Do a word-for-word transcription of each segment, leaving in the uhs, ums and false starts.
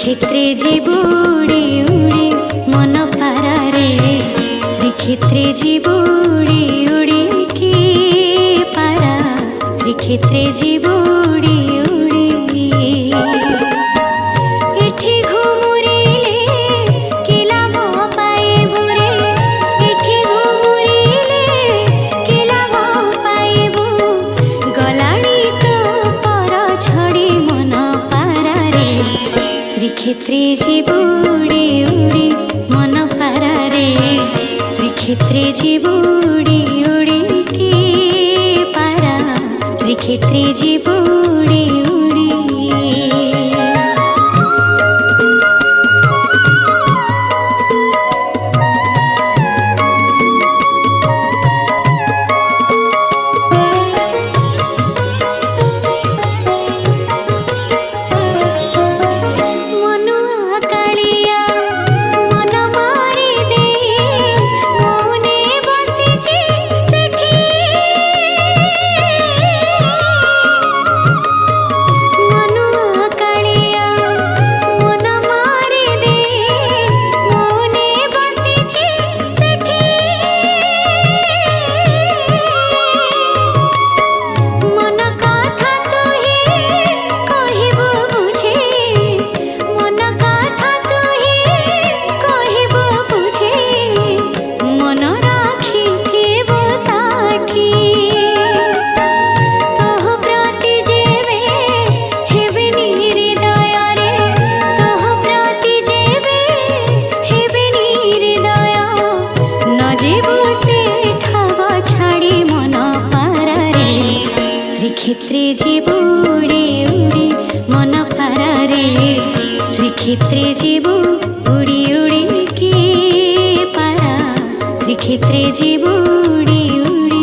श्रीक्षेत्रे जीव उड़ी उड़ी मन पारारे श्रीक्षेत्रे जीव उड़ी उड़ी की पारा श्रीक्षेत्रे जीव उड़ी उड़ी एठी घुमुरिले कि लाभ पाइबु रे एठी घुमुरिले कि लाभ पाइबु गलाणी तो पर छड़ी मन पारारे श्रीक्षेत्रे जीव उड़ी उड़ी मन पारारे श्रीक्षेत्रे जीव उड़ी उड़ी की पारा श्रीक्षेत्रे जीव उड़ी उड़ी श्रीक्षेत्रे जीव उड़ी उड़ी मन पारारे श्रीक्षेत्रे जीव उड़ी उड़ी की पारा श्रीक्षेत्रे जीव उड़ी उड़ी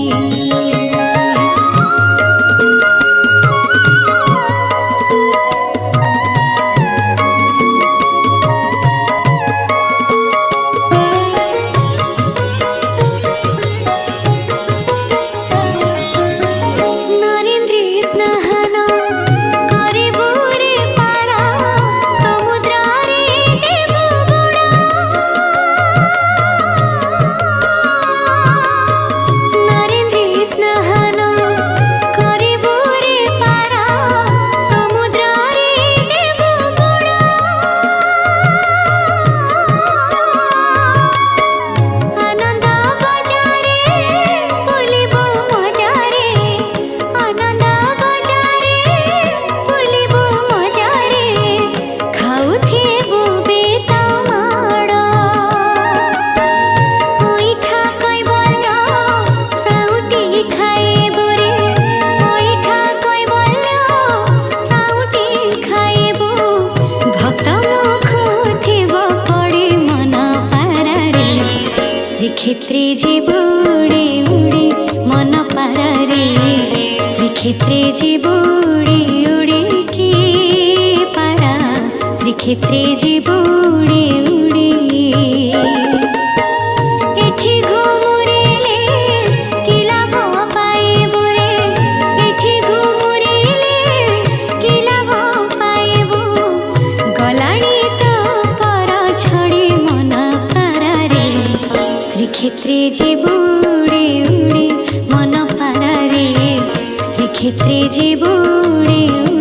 श्रीक्षेत्रे जीव उड़ी उड़ी मन पारारे श्रीक्षेत्रे जीव उड़ी उड़ी की पारा श्रीक्षेत्रे जीव उड़ी उड़ी एठी घुमुरिले कि लाभ पाइबु रे एठी घुमुरिले कि लाभ पाइबु गलाणी तो पर छड़ी मन पारारे श्रीक्षेत्रे जीव उड़ी उड़ी मन पारारे श्रीक्षेत्रे जीव उड़ी